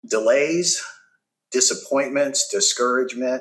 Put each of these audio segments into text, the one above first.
Delays, disappointments, discouragement,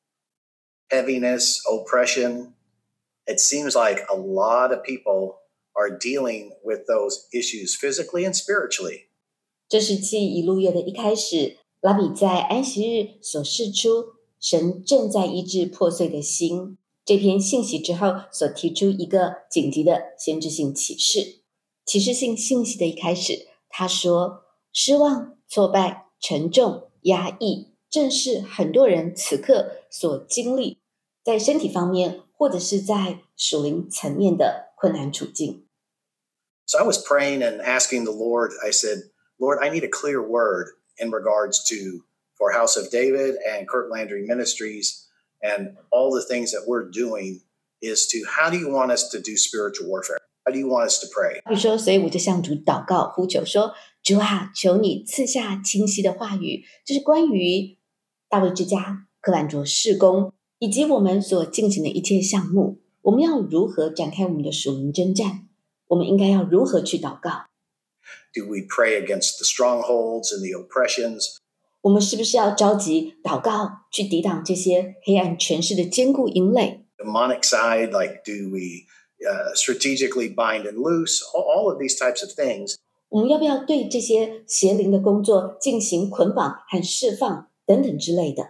heaviness, oppression. It seems like a lot of people are dealing with those issues physically and spiritually. 这是继以路月的一开始，拉比在安息日所示出神正在医治破碎的心这篇信息之后所提出一个紧急的先知性启示。启示性信息的一开始，他说失望、挫败、沉重、压抑，正是很多人此刻所经历在身体方面或者是在属灵层面的困难处境。 So I was praying and asking the Lord, I said, Lord, I need a clear word in regards to for House of David and Kurt Landry Ministries and all the things that we're doing is to how do you want us to do spiritual warfare? How do you want us to pray? 比如说，所以我就向主祷告呼求说，主啊，求你赐下清晰的话语，这是关于大卫之家、克兰卓事工以及我们所进行的一切项目，我们要如何展开我们的属灵征战？我们应该要如何去祷告？ Do we pray against the strongholds and the oppressions? 我们是不是要着急祷告，去抵挡这些黑暗权势的坚固营垒？ Demonic side, like do we strategically bind and loose? All of these types of things. 我们要不要对这些邪灵的工作进行捆绑和释放等等之类的？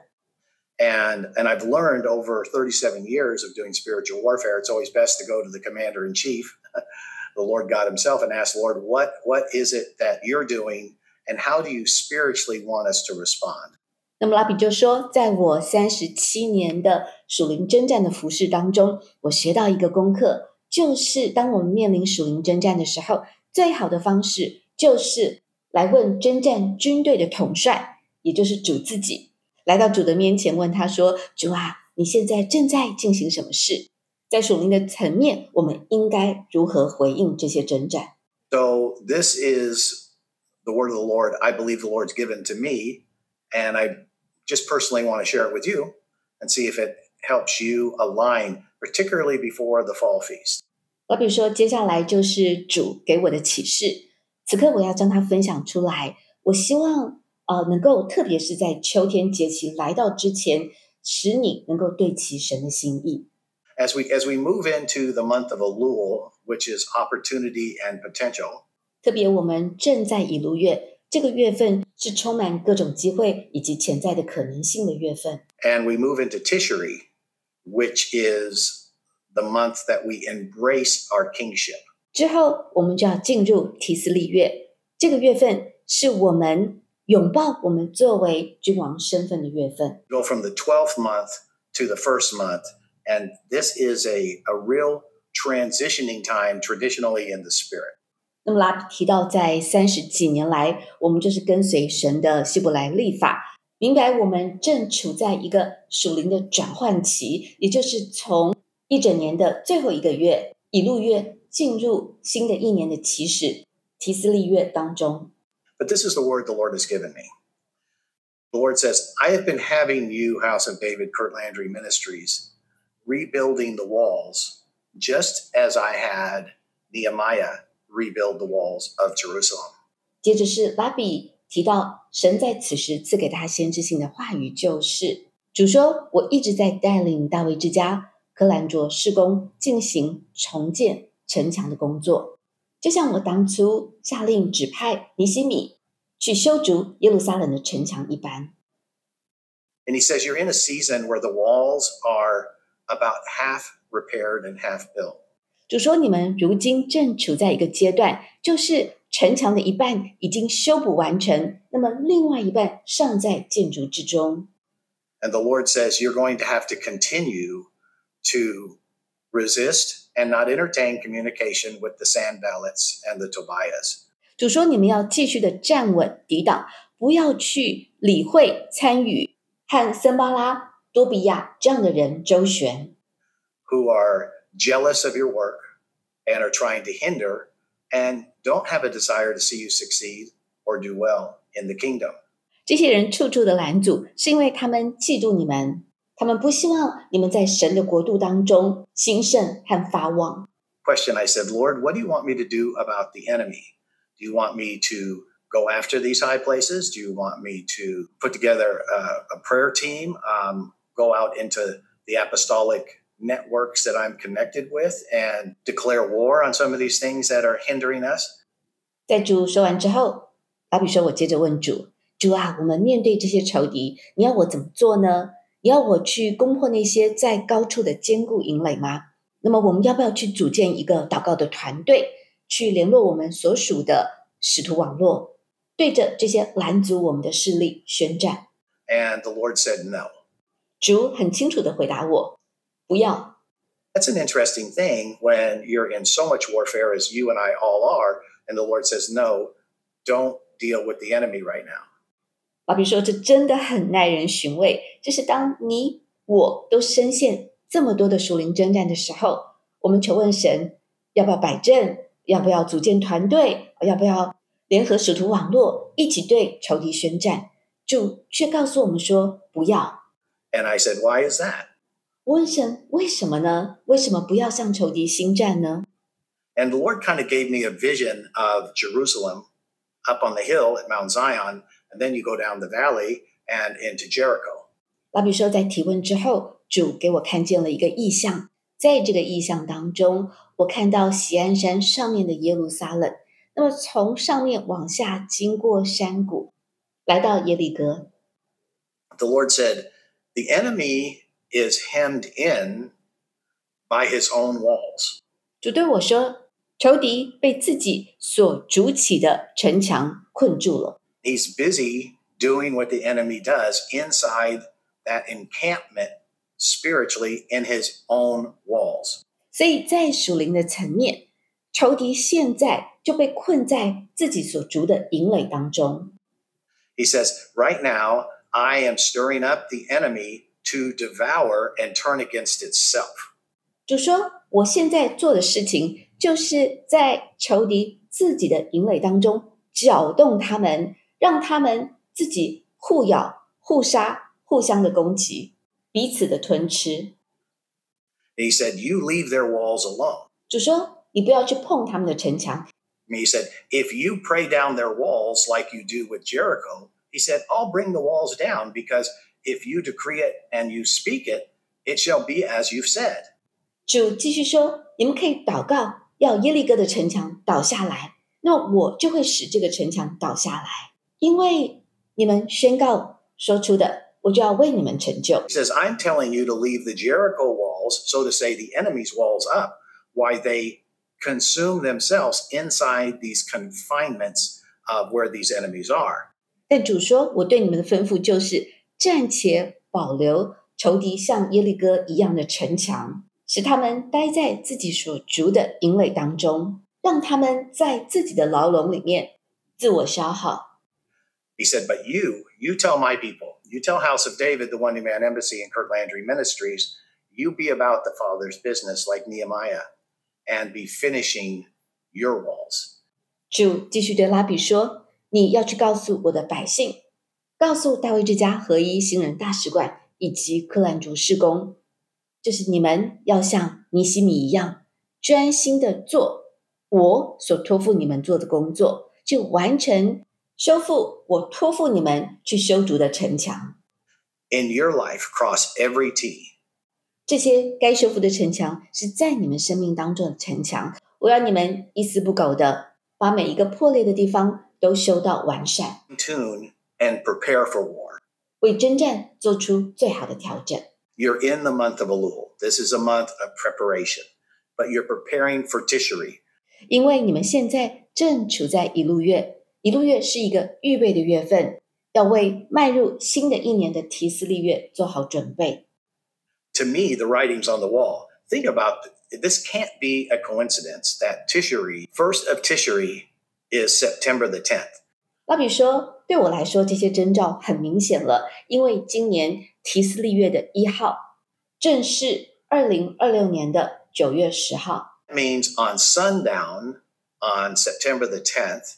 And I've learned over 37 years of doing spiritual warfare, it's always best to go to the commander-in-chief, the Lord God himself, and ask, Lord, what is it that you're doing, and how do you spiritually want us to respond? 那么拉比就说，在我37年的属灵征战的服事当中，我学到一个功课，就是当我们面临属灵征战的时候，最好的方式就是来问征战军队的统帅，也就是主自己，来到主的面前问他说，主啊，你现在正在进行什么事？在属灵的层面，我们应该如何回应这些征战？ So this is the word of the Lord. I believe the Lord's given to me, and I just personally want to share it with you and see if it helps you align, particularly before the fall feast. 拉比说，接下来就是主给我的启示，此刻我要将它分享出来。我希望能够特别是在秋天节期来到之前，使你能够对齐神的心意。 As we move into the month of Elul, which is opportunity and potential, 特别我们正在以路月，这个月份是充满各种机会以及潜在的可能性的月份。 and we move into Tishri, which is the month that we embrace our kingship. 之后我们就要进入提斯利月，这个月份是我们拥抱我们作为君王身份的月份。 Go from the 12th month to the first month, and this is a real transitioning time traditionally in the spirit. 那么拉比提到，在30几年来，我们就是跟随神的希伯来历法，明白我们正处在一个属灵的转换期，也就是从一整年的最后一个月以路月进入新的一年的起始提斯利月当中。 But this is the word the Lord has given me. The Lord says, I have been having you, House of David, Kurt Landry Ministries, rebuilding the walls, just as I had Nehemiah rebuild the walls of Jerusalem. 接着是拉比提到，神在此时赐给他先知性的话语，就是主说，我一直在带领大卫之家克兰卓事工进行重建城墙的工作，就像我当初下令指派尼希米去修筑耶路撒冷的城墙一般。 And he says, you're in a season where the walls are about half repaired and half built. 主说，你们如今正处在一个阶段，就是城墙的一半已经修补完成，那么另外一半尚在建筑之中。 And the Lord says, you're going to have to continue to resist and not entertain communication with the Sanballats and the Tobias. 主说，你们要继续的站稳抵挡，不要去理会参与和森巴拉、多比亚这样的人周旋， who are jealous of your work and are trying to hinder and don't have a desire to see you succeed or do well in the kingdom. 这些人处处的拦阻，是因为他们嫉妒你们，他们不希望你们在神的国度当中兴盛和发旺。 Question, I said, Lord, what do you want me to do about the enemy? Do you want me to go after these high places? Do you want me to put together a prayer team, go out into the apostolic networks that I'm connected with and declare war on some of these things that are hindering us? 在主说完之后，拉比说：“我接着问主，主啊，我们面对这些仇敌，你要我怎么做呢？你要我去攻破那些在高处的坚固营垒吗？那么我们要不要去组建一个祷告的团队，去联络我们所属的使徒网络，对着这些拦阻我们的势力宣战？” And the Lord said no. 主很清楚地回答我：“不要。” That's an interesting thing when you're in so much warfare as you and I all are, and the Lord says, no, don't deal with the enemy right now. 拉比说：“这真的很耐人寻味。就是当你我都深陷这么多的属灵征战的时候，我们求问神，要不要摆阵，要不要组建团队，要不要联合使徒网络，一起对仇敌宣战？主却告诉我们说不要。” And I said, why is that? 我问神为什么呢？为什么不要向仇敌兴战呢？ And the Lord kind of gave me a vision of Jerusalem up on the hill at Mount Zion, and then you go down the valley and into Jericho. 拉比说，在提问之后，主给我看见了一个异象，在这个异象当中，我看到锡安山上面的耶路撒冷，那么从上面往下经过山谷，来到耶利哥。 The Lord said, the enemy is hemmed in by his own walls. 主对我说，仇敌被自己所筑起的城墙困住了。 He's busy doing what the enemy does inside that encampment spiritually in his own walls. 所以在属灵的层面，仇敌现在就被困在自己所筑的营垒当中。 He says, right now, I am stirring up the enemy to devour and turn against itself. 主说，我现在做的事情，就是在仇敌自己的营垒当中搅动他们，让他们自己互咬、互杀、互相的攻击，彼此的吞吃。 He said, you leave their walls alone. 主说，你不要去碰他们的城墙。 He said, if you pray down their walls like you do with Jericho, he said, I'll bring the walls down because if you decree it and you speak it, it shall be as you've said. 主继续说，你们可以祷告，要耶利哥的城墙倒下来，那我就会使这个城墙倒下来，因为你们宣告说出的，我就要为你们成就。 He says, I'm telling you to leave the Jericho walls, so to say the enemy's walls up, while they consume themselves inside these confinements of where these enemies are. 但主说，我对你们的吩咐就是暂且保留仇敌像耶利哥一样的城墙，使他们待在自己所筑的营垒当中，让他们在自己的牢笼里面自我消耗。 He said, but you tell my people, you tell House of David, the One New Man Embassy and Kurt Landry Ministries, you be about the Father's business like Nehemiah and be finishing your walls. 主继续对拉比说，你要去告诉我的百姓，告诉大卫之家合一新人大使馆以及克兰竹事工，就是你们要像尼西米一样，专心的做我所托付你们做的工作，就完成修复我托付你们去修筑的城墙。 In your life, cross every T. 这些该修复的城墙是在你们生命当中的城墙，我要你们一丝不苟的把每一个破裂的地方都修到完善， Tune and prepare for war. 为征战做出最好的调整。 You're in the month of Elul. This is a month of preparation, but you're preparing for Tishri. 因为你们现在正处在一路月，一路月是一个预备的月份，要为迈入新的一年的提斯利月做好准备。 To me, the writing's on the wall. Think about this. Can't be a coincidence that Tishri, first of Tishri, is September the 10th. 拉比说，对我来说，这些征兆很明显了，因为今年提斯利月的1号，正是2026年的9月10号。 That means on sundown on September the 10th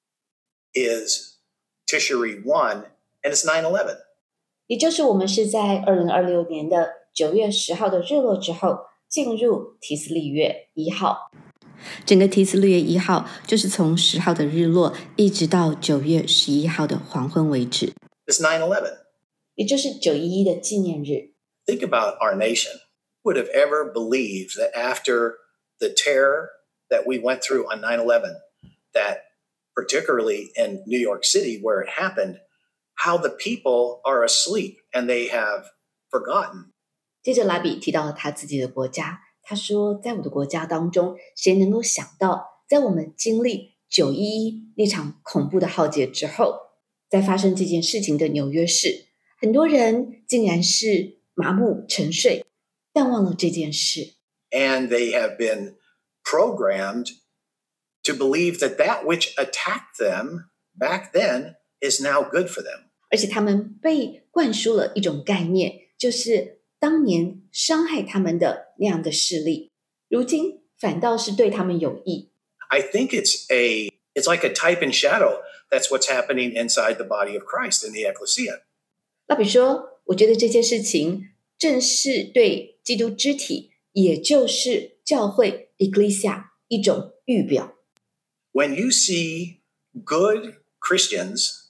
is Tishri 1, and it's 9/11. 也就是我们是在2026年的9月10号的日落之后，进入提斯利月1号。 整个提斯律月1号就是从10号的日落一直到9月11号的黄昏为止， It's 9/11. 也就是911的纪念日。 Think about our nation. Who would have ever believed that after the terror that we went through on 9/11, that particularly in New York City where it happened, how the people are asleep and they have forgotten. 接着拉比提到了他自己的国家，他说在我的国家当中，谁能够想到在我们经历911那场恐怖的浩劫之后，在发生这件事情的纽约市，很多人竟然是麻木沉睡，淡忘了这件事。 And they have been programmed to believe that that which attacked them back then is now good for them. 而且他们被灌输了一种概念，就是当年伤害他们的那样的势力，如今反倒是对他们有益。 I think it's like a type and shadow. That's what's happening inside the body of Christ in the ecclesia. 拉比说，我觉得这件事情正是对基督肢体，也就是教会 Ecclesia 一种预表。 When you see good Christians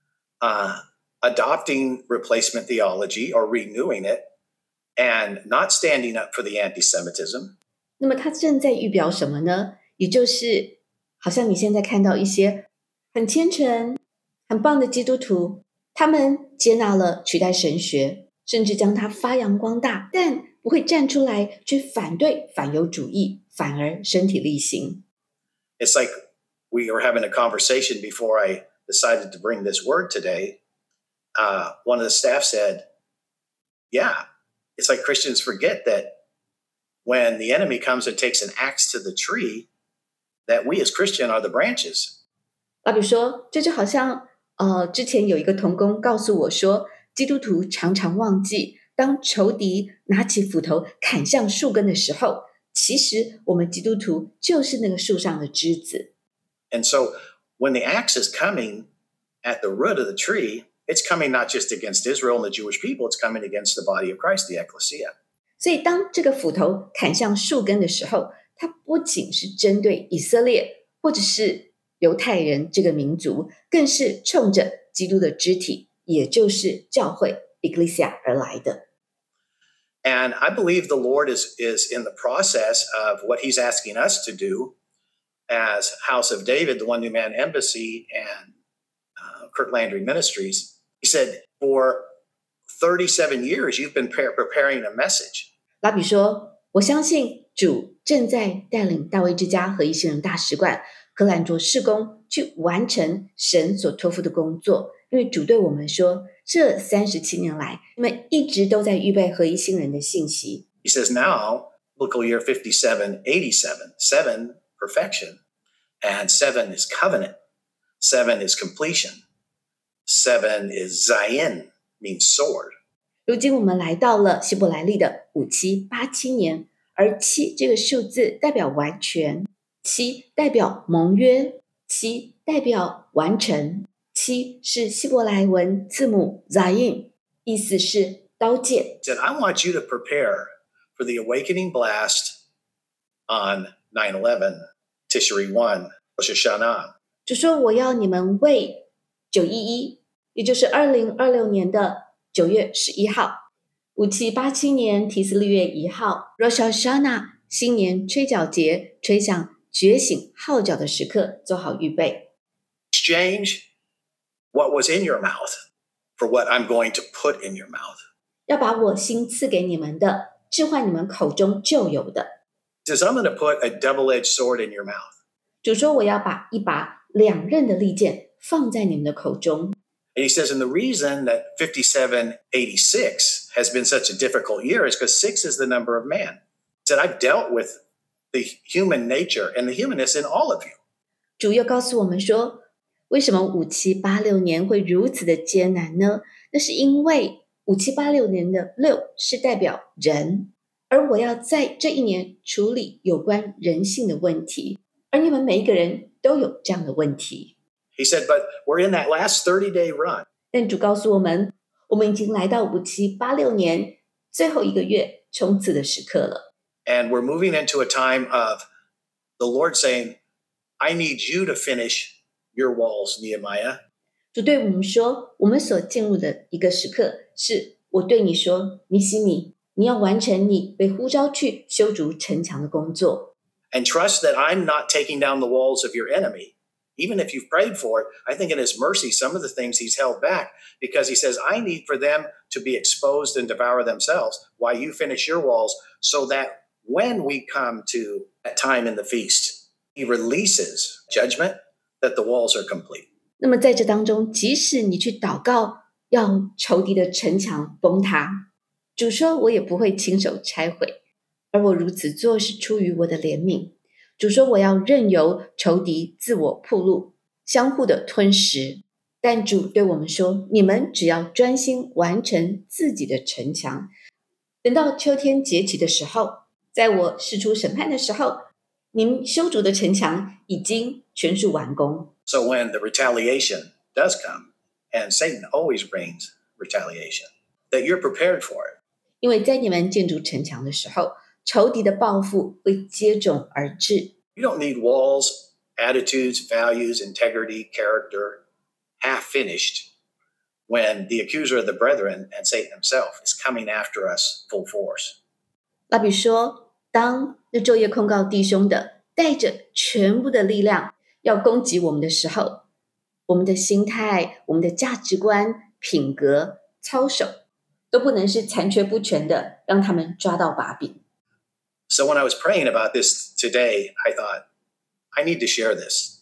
adopting replacement theology or renewing it and not standing up for the anti-Semitism, 那么它正在预表什么呢？也就是好像你现在看到一些很虔诚、很棒的基督徒，他们接纳了取代神学，甚至将它发扬光大，但不会站出来去反对反犹主义，反而身体力行。 it's like we were having a conversation before I decided to bring this word today. One of the staff said, yeah, it's like Christians forget that when the enemy comes and takes an axe to the tree, that we as Christian are the branches. 拉比说，这就好像之前有一个同工告诉我说，基督徒常常忘记，当仇敌拿起斧头砍向树根的时候，其实我们基督徒就是那个树上的枝子。 And so when the axe is coming at the root of the tree, it's coming not just against Israel and the Jewish people, it's coming against the body of Christ, the ecclesia. 所以当这个斧头砍向树根的时候，它不仅是针对以色列或者是犹太人这个民族，更是冲着基督的肢体，也就是教会 Ecclesia 而来的。 And I believe the Lord is in the process of what he's asking us to do as House of David, the One New Man Embassy, and Kirk Landry Ministries. He said, for 37 years, you've been preparing a message. 拉比说，我相信主正在带领大卫之家和一些人大使馆荷兰卓事工去完成神所托付的工作，因为主对我们说，这37年来，你们一直都在预备合一新人的信息。 He says, now, biblical year 5787, 7, perfection, and 7 is covenant, 7 is completion, 7 is Zion, means sword. 如今我们来到了希伯来历的5787年，而7这个数字代表完全，7代表盟约，7代表完成，7是希伯来文字母 Zayin， 意思是刀剑。 He said, I want you to prepare for the awakening blast on 9/11, Tishri 1, Rosh Hashanah. 就说我要你们为911，也就是2026年的9月11号，5787年提斯利月1号 Rosh Hashanah 新年吹角节，吹响觉醒号角的时刻，做好预备。 Exchange what was in your mouth for what I'm going to put in your mouth. 要把我新赐给你们的，置换你们口中就有的。 He says, I'm going to put a double-edged sword in your mouth. 主说我要把一把两刃的利剑放在你们的口中。 And he says, and the reason that 5786 has been such a difficult year is because 6 is the number of man. He said, I've dealt with the human nature and the humanness in all of you. 主又告诉我们说，为什么5786年会如此的艰难呢？那是因为5786年的6是代表人，而我要在这一年处理有关人性的问题，而你们每一个人都有这样的问题。 He said, but we're in that last 30-day run. 但主告诉我们，我们已经来到5786年最后一个月冲刺的时刻了。 And we're moving into a time of The Lord saying, I need you to finish your walls, Nehemiah. 主对我们说，我们所进入的一个时刻，是我对你说，尼希米，你要完成你被呼召去修筑城墙的工作。 And trust that I'm not taking down the walls of your enemy. Even if you've prayed for it, I think in his mercy, some of the things he's held back because he says, I need for them to be exposed and devour themselves while you finish your walls so that when we come to that time in the feast, he releases judgment that the walls are complete. 那么在这当中，即使你去祷告，要仇敌的城墙崩塌，主说我也不会亲手拆毁，而我如此做是出于我的怜悯。主说我要任由仇敌自我暴露，相互的吞食。但主对我们说，你们只要专心完成自己的城墙，等到秋天节期的时候，在我释出审判的时候，你们修筑的城墙已经全数完工。 So when the retaliation does come, and Satan always brings retaliation, that you're prepared for it. 因为在你们建筑城墙的时候，仇敌的报复会接踵而至。 You don't need walls, attitudes, values, integrity, character, half finished when the accuser of the brethren and Satan himself is coming after us full force. 拉比说，当日昼夜控告弟兄的带着全部的力量要攻击我们的时候，我们的心态、我们的价值观、品格、操守都不能是残缺不全的，让他们抓到把柄。 So when I was praying about this today, I thought, I need to share this.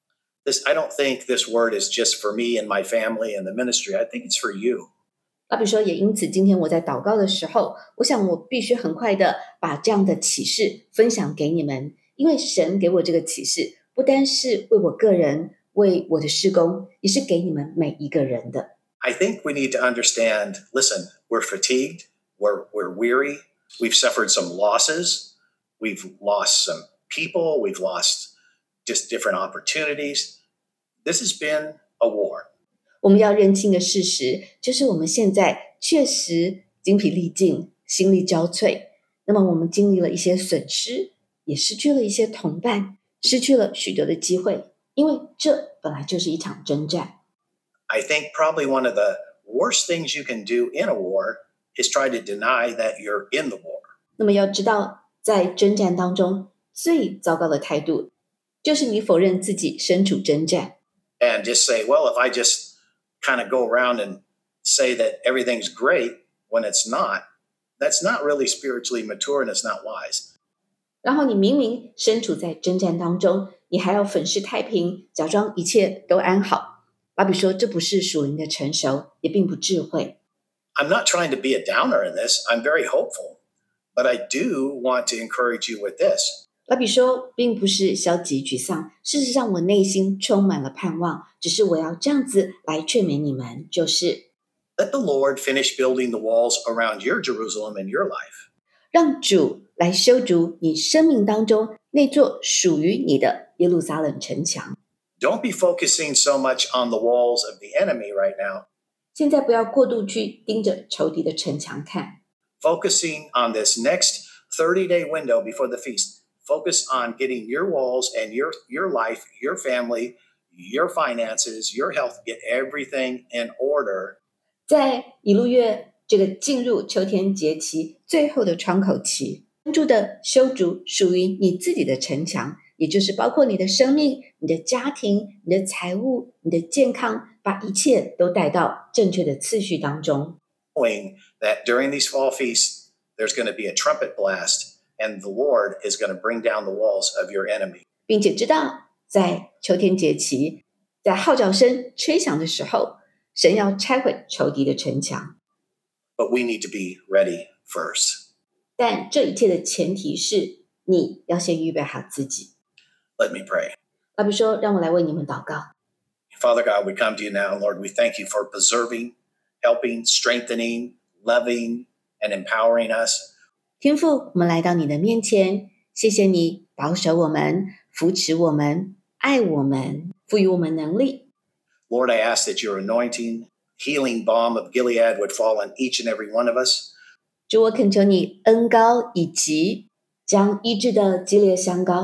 I don't think this word is just for me and my family and the ministry. I think it's for you. 拉比说，也因此今天我在祷告的时候，我想我必须很快的把这样的启示分享给你们，因为神给我这个启示，不单是为我个人，为我的事工，也是给你们每一个人的。 I think we need to understand, listen, we're fatigued, we're weary, we've suffered some losses, we've lost some people, we've lost just different opportunities. This has been a war. 我们要认清的事实，就是我们现在确实精疲力尽，心力交瘁。那么我们经历了一些损失，也失去了一些同伴，失去了许多的机会，因为这本来就是一场征战。 I think probably one of the worst things you can do in a war is try to deny that you're in the war. 那么要知道，在征战当中，最糟糕的态度，就是你否认自己身处征战。 And just say, well, if I just kind of go around and say that everything's great when it's not, that's not really spiritually mature and it's not wise. 然后你明明身处在征战当中，你还要粉饰太平，假装一切都安好。拉比说，这不是属灵的成熟，也并不智慧。 I'm not trying to be a downer in this. I'm very hopeful. But I do want to encourage you with this. 拉比说，并不是消极沮丧，事实上我内心充满了盼望，只是我要这样子来劝勉你们，就是 Let the Lord finish building the walls around your Jerusalem in your life. 让主来修筑你生命当中那座属于你的耶路撒冷城墙。 Don't be focusing so much on the walls of the enemy right now. 现在不要过度去盯着仇敌的城墙看， Focusing on this next 30-day window before the feast. Focus on getting your walls and your life, your family, your finances, your health, get everything in order. 在以路月这个进入秋天节期最后的窗口期，专注的修筑属于你自己的城墙，也就是包括你的生命、你的家庭、你的财务、你的健康，把一切都带到正确的次序当中。 Knowing that during these fall feasts, there's going to be a trumpet blast, and the Lord is going to bring down the walls of your enemy. 并且知道在秋天节期，在号角声吹响的时候，神要拆毁仇敌的城墙。 But we need to be ready first. 但这一切的前提是你要先预备好自己。 Let me pray. 拉比说，让我来为你们祷告。 Father God, we come to you now, Lord. We thank you for preserving, helping, strengthening, loving, and empowering us. 天父，我们来到你的面前，谢谢你保守我们、扶持我们、爱我们、赋予我们能力。 Lord, I ask that your anointing, healing balm of Gilead would fall on each and every one of us. 主，我恳求你恩膏以及将医治的激烈香膏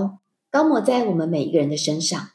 高抹在我们每一个人的身上。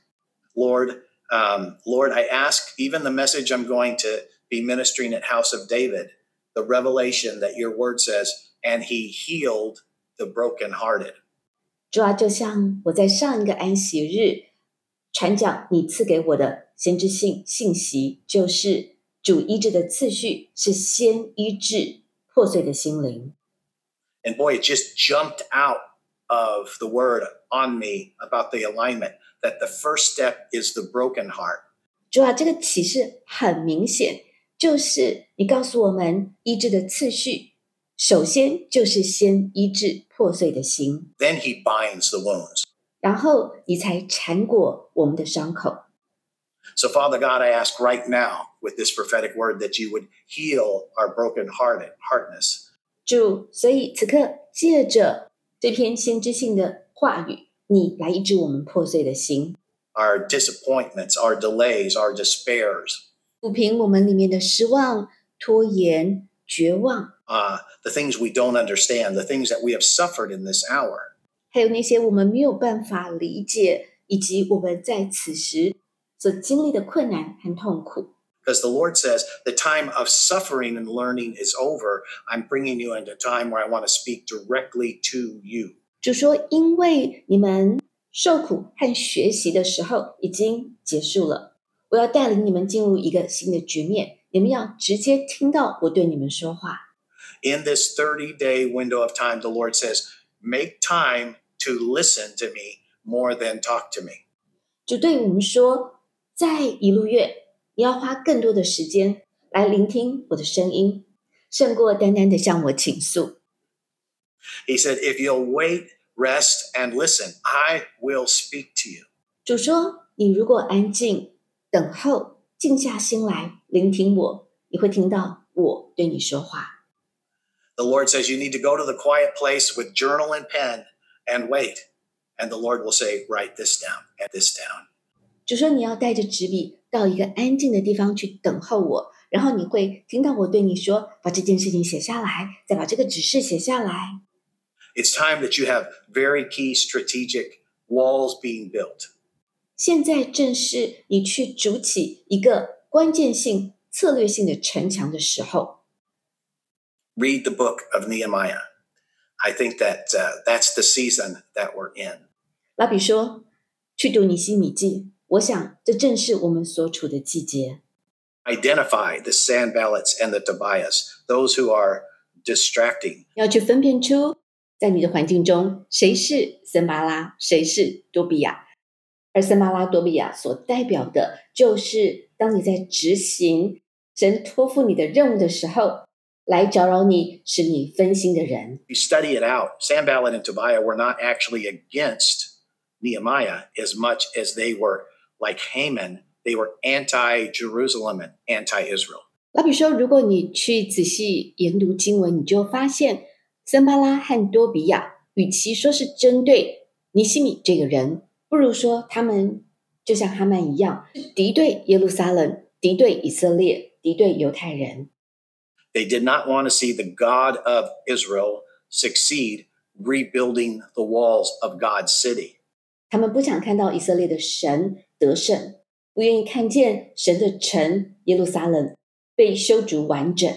Lord, I ask even the message I'm going to be ministering at House of David, the revelation that your word says, and he healed the brokenhearted. 主啊，就像我在上一个安息日传讲你赐给我的先知性信息，就是主医治的次序是先医治破碎的心灵。 And boy, it just jumped out of the word on me about the alignment, that the first step is the broken heart. 主啊，这个启示很明显，就是你告诉我们医治的次序，首先就是先医治破碎的心， Then he binds the wounds. 然后你才缠裹我们的伤口。 So Father God, I ask right now with this prophetic word that you would heal our brokenheartedness. 主，所以此刻借着这篇先知性的话语，你来医治我们破碎的心， Our disappointments, our delays, our despairs, 抚平我们里面的失望、拖延、绝望， the things we don't understand, the things that we have suffered in this hour. 还有那些我们没有办法理解，以及我们在此时所经历的困难和痛苦。 Because the Lord says the time of suffering and learning is over. I'm bringing you into a time where I want to speak directly to you. 就说因为你们受苦和学习的时候已经结束了，我要带领你们进入一个新的局面，你们要直接听到我对你们说话。 In this 30-day window of time, the Lord says, make time to listen to me more than talk to me. 就对我们说，在一路月，你要花更多的时间来聆听我的声音，胜过单单的向我倾诉。 He said, if you'll wait, rest, and listen, I will speak to you. 主说，你如果安静、等候、静下心来聆听我，你会听到我对你说话。 The Lord says you need to go to the quiet place with journal and pen and wait. And the Lord will say, write this down and this down. 主说你要带着纸笔到一个安静的地方去等候我，然后你会听到我对你说，把这件事情写下来，再把这个指示写下来。 It's time that you have very key strategic walls being built. 现在正是你去筑起一个关键性、策略性的城墙的时候。 Read the book of Nehemiah. I think that that's the season that we're in. 拉比说，去读尼希米记，我想这正是我们所处的季节。 Identify the Sanballats and the Tobias, those who are distracting. 要去分辨出在你的环境中，谁是森巴拉，谁是多比亚。而森巴拉、多比亚所代表的，就是当你在执行神托付你的任务的时候，来搅扰你、使你分心的人。 You study it out. Sanballat and Tobiah were not actually against Nehemiah as much as they were like Haman. They were anti-Jerusalem and anti-Israel. 拉比说，如果你去仔细研读经文，你就发现森巴拉和多比亚，与其说是针对尼希米这个人，不如说他们就像哈曼一样，敌对耶路撒冷，敌对以色列，敌对犹太人。 They did not want to see the God of Israel succeed rebuilding the walls of God's city. 他们不想看到以色列的神得胜，不愿意看见神的城耶路撒冷被修筑完整。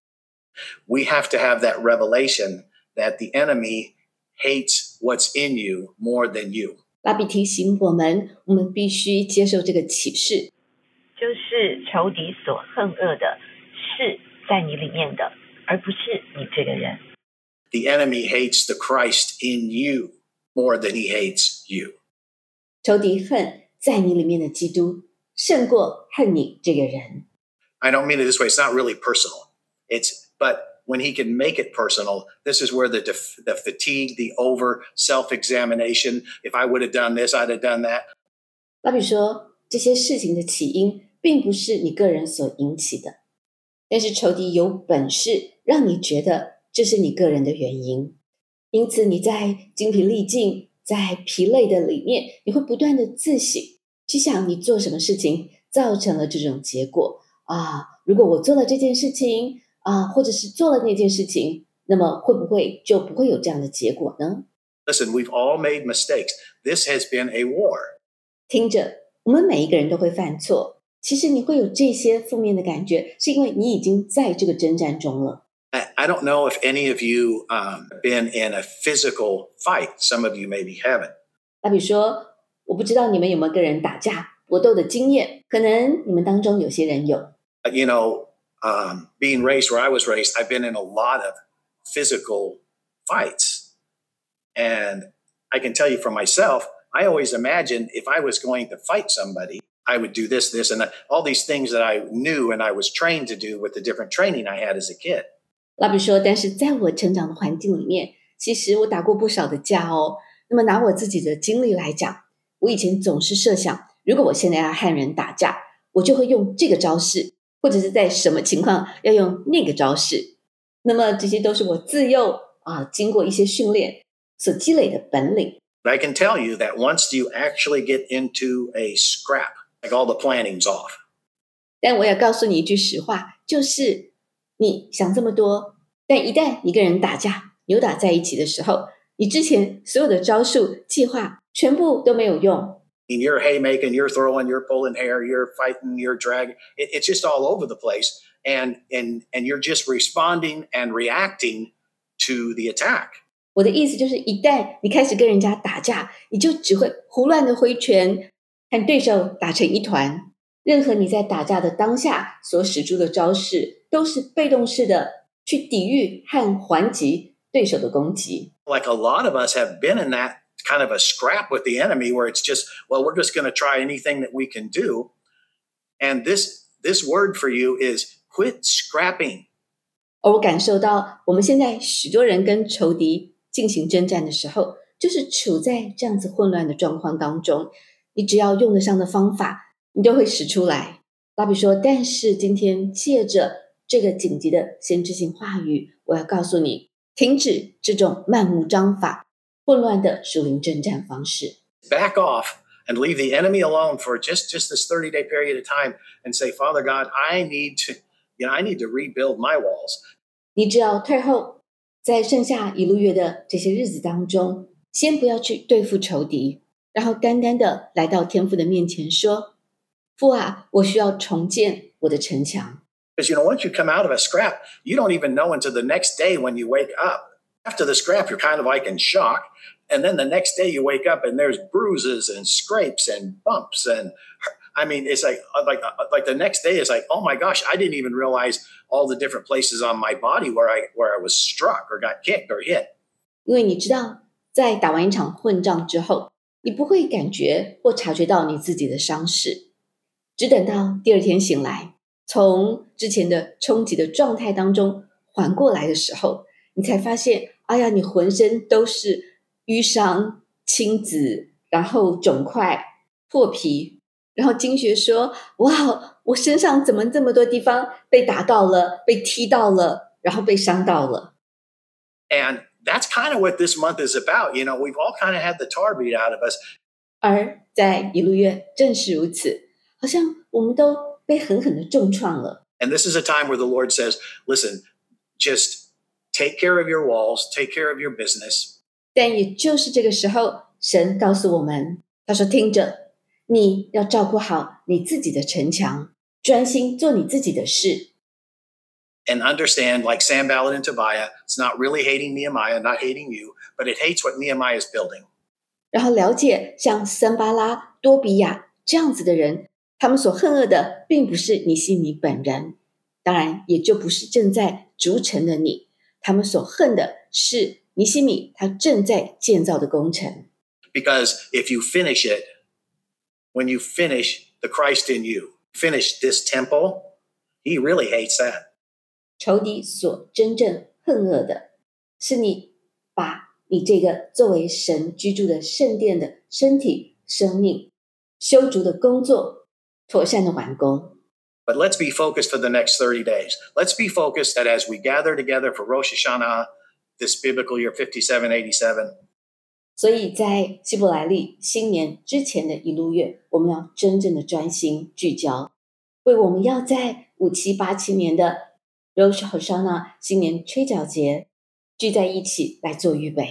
We have to have that revelation that the enemy hates what's in you more than you. 拉比提醒我们，我们必须接受这个启示， 就是仇敌所恨恶的是在你里面的，而不是你这个人。 The enemy hates the Christ in you more than he hates you. 仇敌恨在你里面的基督，胜过恨你这个人。 I don't mean it this way. It's not really personal. But when he can make it personal, this is where the fatigue, the over self-examination. If I would have done this, I'd have done that. 拉比说，这些事情的起因并不是你个人所引起的，但是仇敌有本事让你觉得这是你个人的原因，因此你在精疲力尽、在疲累的里面，你会不断的自省，去想你做什么事情造成了这种结果啊？如果我做了这件事情啊，或者是做了那件事情，那么会不会就不会有这样的结果呢？ Listen, we've all made mistakes. This has been a war. 听着，我们每一个人都会犯错。其实你会有这些负面的感觉，是因为你已经在这个征战中了。 I don't know if any of you been in a physical fight. Some of you maybe haven't. 那比如说，我不知道你们有没有跟人打架搏斗的经验，可能你们当中有些人有。 You know, being raised where I was raised, I've been in a lot of physical fights. And I can tell you for myself, I always imagined if I was going to fight somebody, I would do this, this, and that, all these things that I knew and I was trained to do with the different training I had as a kid. 那比如说，但是在我成长的环境里面，其实我打过不少的架哦。那么拿我自己的经历来讲，我以前总是设想，如果我现在要和人打架，我就会用这个招式，或者是在什么情况要用那个招式。那么这些都是我自幼经过一些训练所积累的本领。 But I can tell you that once you actually get into a scrap, like all the planning's off. 但我要告诉你一句实话，就是你想这么多，但一旦你跟人打架扭打在一起的时候，你之前所有的招数计划全部都没有用。 You're haymaking, you're throwing, you're pulling hair, you're fighting, you're dragging. It's just all over the place. And you're just responding and reacting to the attack. 我的意思就是，一旦你开始跟人家打架，你就只会胡乱的挥拳，和对手打成一团。任何你在打架的当下所使出的招式，都是被动式的去抵御和还击对手的攻击。 Like a lot of us have been in that kind of a scrap with the enemy where it's just, well, we're just going to try anything that we can do. And this word for you is quit scrapping. 而我感受到，我们现在许多人跟仇敌进行征战的时候，就是处在这样子混乱的状况当中。你只要用得上的方法，你就会使出来。拉比说，但是今天借着这个紧急的先知性话语，我要告诉你，停止这种漫无章法、混乱的属灵征战方式。 Back off and leave the enemy alone for just this 30-day period of time and say, Father God, I need to rebuild my walls. 你只要退后，在剩下1路月的这些日子当中，先不要去对付仇敌，然后单单的来到天父的面前说，父啊，我需要重建我的城墙。 Because, once you come out of a scrap, you don't even know until the next day when you wake up. After the scrap, you're kind of like in shock. And then the next day you wake up and there's bruises and scrapes and bumps. And I mean, it's like the next day is like, oh my gosh, I didn't even realize all the different places on my body where I was struck or got kicked or hit. 因为你知道，在打完一场混仗之后，你不会感觉或察觉到你自己的伤势，只等到第二天醒来，从之前的冲击的状态当中缓过来的时候，你才发现，哎呀，你浑身都是淤伤、青紫，然后肿块、破皮。然后经学说，哇，我身上怎么这么多地方被打到了，被踢到了，然后被伤到了。 And that's kind of what this month is about. We've all kind of had the tar beat out of us. 而在1路月正是如此，好像我们都被狠狠的重创了。 And this is a time where the Lord says, listen, just take care of your walls, take care of your business. 但也就是这个时候，神告诉我们，他说，听着，你要照顾好你自己的城墙，专心做你自己的事。 And understand, like Sanballat and Tobiah, it's not really hating Nehemiah, not hating you, but it hates what Nehemiah is building. 然后了解像森巴拉、多比亚这样子的人，他们所恨恶的并不是尼希米本人，当然也就不是正在筑城的你，他们所恨的是尼希米他正在建造的工程。 Because if you finish it, when you finish the Christ in you, finish this temple, he really hates that. 仇敌所真正恨恶的是你把你这个作为神居住的圣殿的身体、生命修筑的工作妥善的完工。 But let's be focused for the next 30 days. Let's be focused that as we gather together for Rosh Hashanah, this biblical year 5787. 所以在希伯来历新年之前的1路月，我们要真正的专心聚焦，为我们要在5787年的Rosh Hashanah新年吹角节聚在一起来做预备。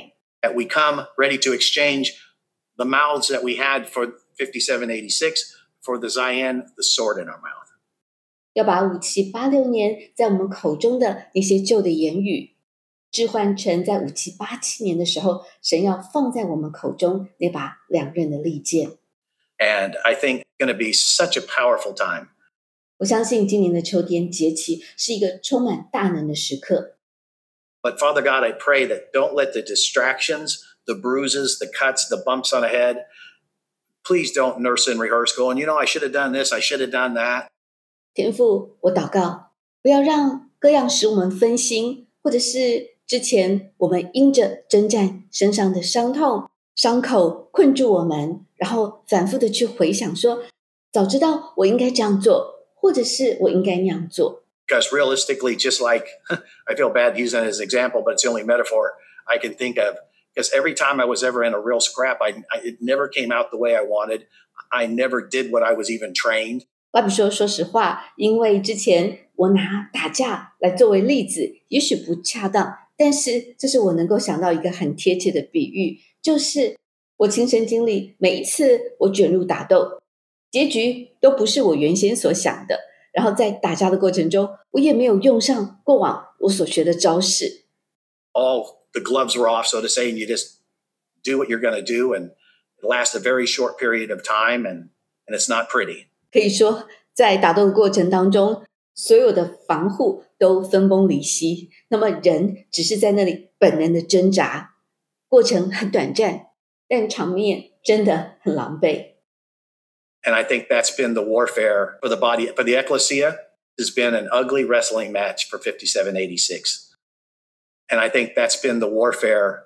that we come ready to exchange the mouths that we had for 5786 for the Zion, the sword in our mouth. 要把5786年在我们口中的那些旧的言语置换成在5787年的时候，神要放在我们口中那把两刃的利剑。 And I think it's going to be such a powerful time. 我相信今年的秋天节期是一个充满大能的时刻。 But Father God, I pray that don't let the distractions, the bruises, the cuts, the bumps on the head, please don't nurse and rehearse going, I should have done this, I should have done that. 天父，我祷告，不要让各样使我们分心，或者是之前我们因着征战身上的伤痛、伤口困住我们，然后反复的去回想说，早知道我应该这样做，或者是我应该那样做。 Because realistically, just like, I feel bad using it as an example, but it's the only metaphor I can think of. Because every time I was ever in a real scrap, it never came out the way I wanted. I never did what I was even trained. 拉比说实话，因为之前我拿打架来作为例子，也许不恰当，但是这是我能够想到一个很贴切的比喻，就是我亲身经历，每一次我卷入打斗，结局都不是我原先所想的，然后在打架的过程中，我也没有用上过往我所学的招式。 All the gloves were off, so to say, and you just do what you're going to do, and it lasts a very short period of time, and it's not pretty. 可以说，在打斗的过程当中，所有的防护都分崩离析，那么人只是在那里本能的挣扎，过程很短暂，但场面真的很狼狈。 And I think that's been the warfare for the body, for the ecclesia. Has been an ugly wrestling match for 5786. And I think that's been the warfare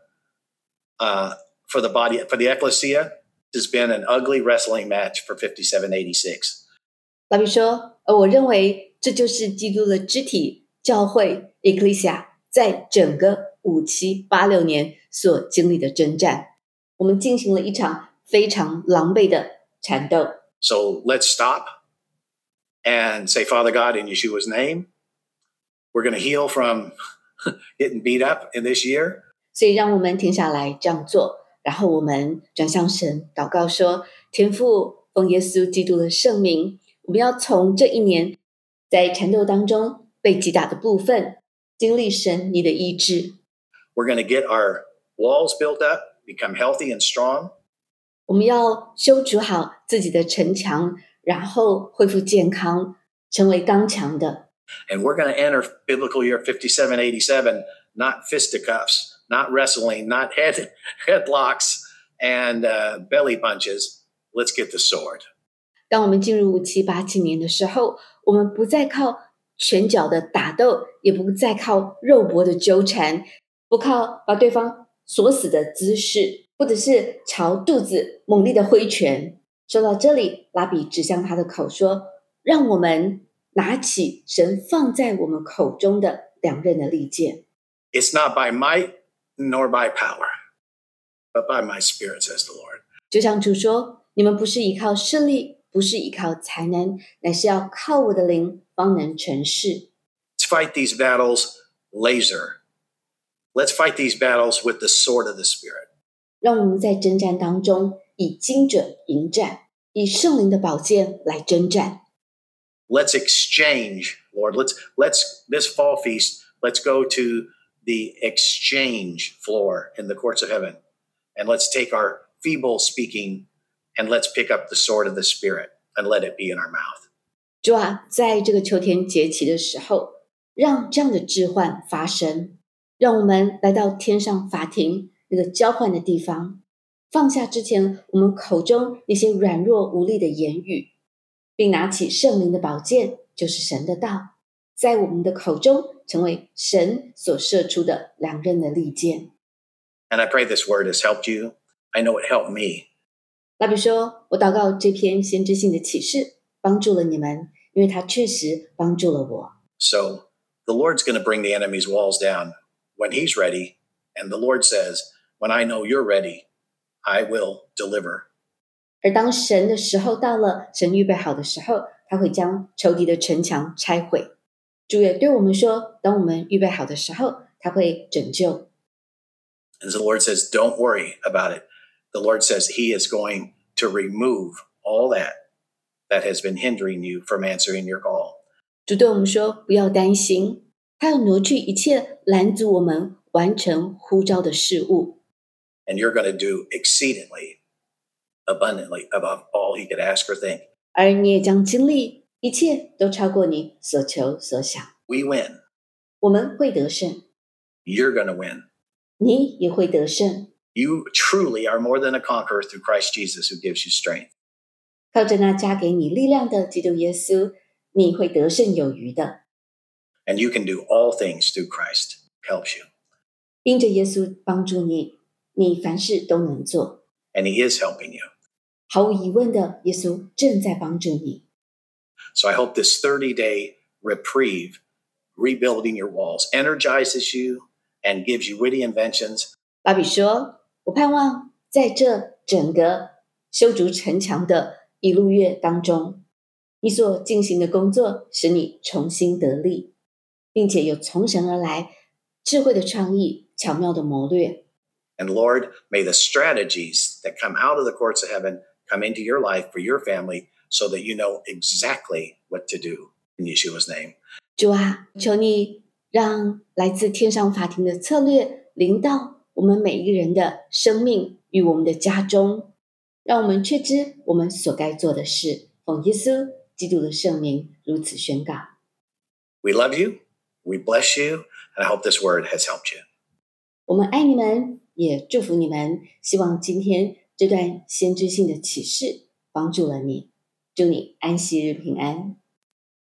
for the body, for the ecclesia. Has been an ugly wrestling match for 5786. 拉比说，我认为这就是基督的肢体教会 Ecclesia 在整个5786年所经历的征战。我们进行了一场非常狼狈的缠斗。 So let's stop and say, Father God, in Yeshua's name, we're going to heal from getting beat up in this year. 所以让我们停下来这样做，然后我们转向神祷告说，天父，奉耶稣基督的圣名，我们要从这一年在缠斗当中被击打的部分经历神你的医治。 We're going to get our walls built up, become healthy and strong. 我们要修筑好自己的城墙，然后恢复健康，成为刚强的。 And we're going to enter biblical year 5787, not fisticuffs, not wrestling, not headlocks and belly punches. Let's get the sword. 当我们进入5787年的时候，我们不再靠拳脚的打斗，也不再靠肉搏的纠缠，不靠把对方锁死的姿势，或者是朝肚子猛力的挥拳。说到这里，拉比指向他的口说，让我们拿起神放在我们口中的两刃的利剑。 It's not by might nor by power, but by my spirit, says the Lord. 就像主说，你们不是依靠势力，不是依靠才能，乃是要靠我的灵方能成事。 Let's fight these battles laser. Let's fight these battles with the sword of the Spirit. 让我们在征战当中以精准迎战，以圣灵的宝剑来征战。 Let's exchange, Lord. Let's this fall feast, let's go to the exchange floor in the courts of heaven. And let's take our feeble speaking and let's pick up the sword of the Spirit and let it be in our mouth. 主啊，在这个秋天节期的时候，让这样的置换发生，让我们来到天上法庭那个交换的地方，放下之前我们口中那些软弱无力的言语，并拿起圣灵的宝剑，就是神的道，在我们的口中成为神所射出的两刃的利剑。 And I pray this word has helped you. I know it helped me. 拉比说，我祷告这篇先知性的启示帮助了你们，因为它确实帮助了我。 So the Lord's going to bring the enemy's walls down when he's ready. And the Lord says, when I know you're ready, I will deliver. 而当神的时候到了，神预备好的时候，他会将仇敌的城墙拆毁。主也对我们说，当我们预备好的时候，他会拯救。 And the Lord says, don't worry about it. The Lord says he is going to remove all that has been hindering you from answering your call. 主对我们说，不要担心，他要挪去一切拦阻我们完成呼召的事物。 And you're going to do exceedingly abundantly above all he could ask or think. 而你也将经历一切都超过你所求所想。 We win. 我们会得胜， You're going to win. 你也会得胜。 You truly are more than a conqueror through Christ Jesus who gives you strength. 靠着那加给你力量的基督耶稣，你会得胜有余的。 And you can do all things through Christ who helps you. 因着耶稣帮助你，你凡事都能做。 And he is helping you. 毫无疑问的，耶稣正在帮助你。 So I hope this 30-day reprieve, rebuilding your walls, energizes you and gives you witty inventions. 拉比说，我盼望在这整个修筑城墙的一路月当中，你所进行的工作使你重新得力，并且有从神而来智慧的创意、巧妙的谋略。 And Lord, may the strategies that come out of the courts of heaven come into your life for your family so that you know exactly what to do in Yeshua's name. 主啊，求你让来自天上法庭的策略临到我们每一个人的生命与我们的家中，让我们确知我们所该做的事。奉耶稣基督的圣名如此宣告。 We love you. We bless you. And I hope this word has helped you. 我们爱你们，也祝福你们。希望今天这段先知性的启示帮助了你。祝你安息日平安。